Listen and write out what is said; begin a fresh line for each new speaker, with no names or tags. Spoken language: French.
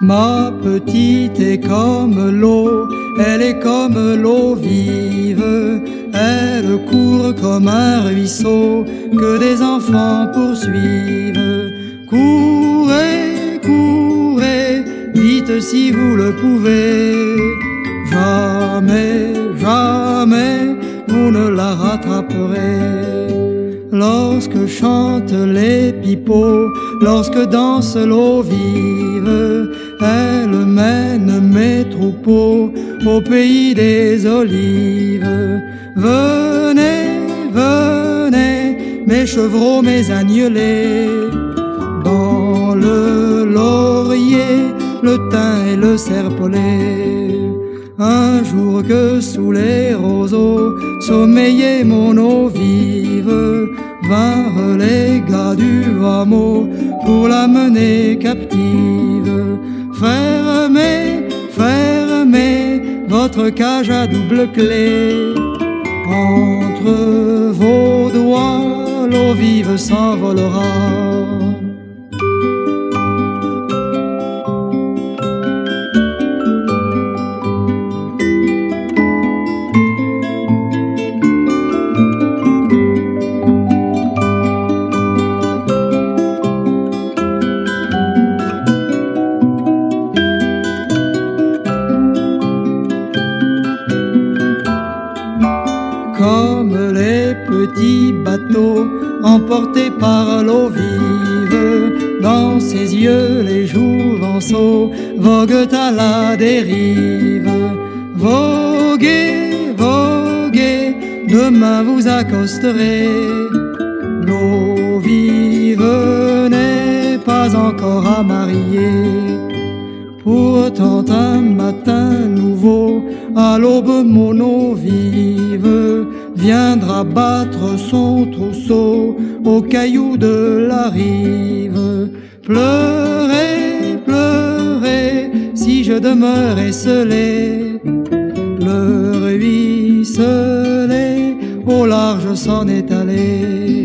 Ma petite est comme l'eau, elle est comme l'eau vive, elle court comme un ruisseau que des enfants poursuivent. Courez, courez, vite si vous le pouvez, jamais, jamais vous ne la rattraperez. Lorsque chantent les pipeaux, lorsque danse l'eau vive, elle mène mes troupeaux au pays des olives. Venez, venez, mes chevreaux, mes agnelés, dans le laurier, le thym et le serpolet. Un jour que sous les roseaux sommeillait mon eau vive, vinrent les gars du hameau pour la mener captive. Fermez, fermez votre cage à double clé, entre vos doigts l'eau vive s'envolera. Comme les petits bateaux emportés par l'eau vive, dans ses yeux les jouvenceaux voguent à la dérive. Voguez, voguez, demain vous accosterez. L'eau vive n'est pas encore à marier. Pourtant un matin nouveau, à l'aube mon eau vive viendra battre son trousseau aux cailloux de la rive. Pleurez, pleurez, si je demeure esselé, le ruisselet au large s'en est allé.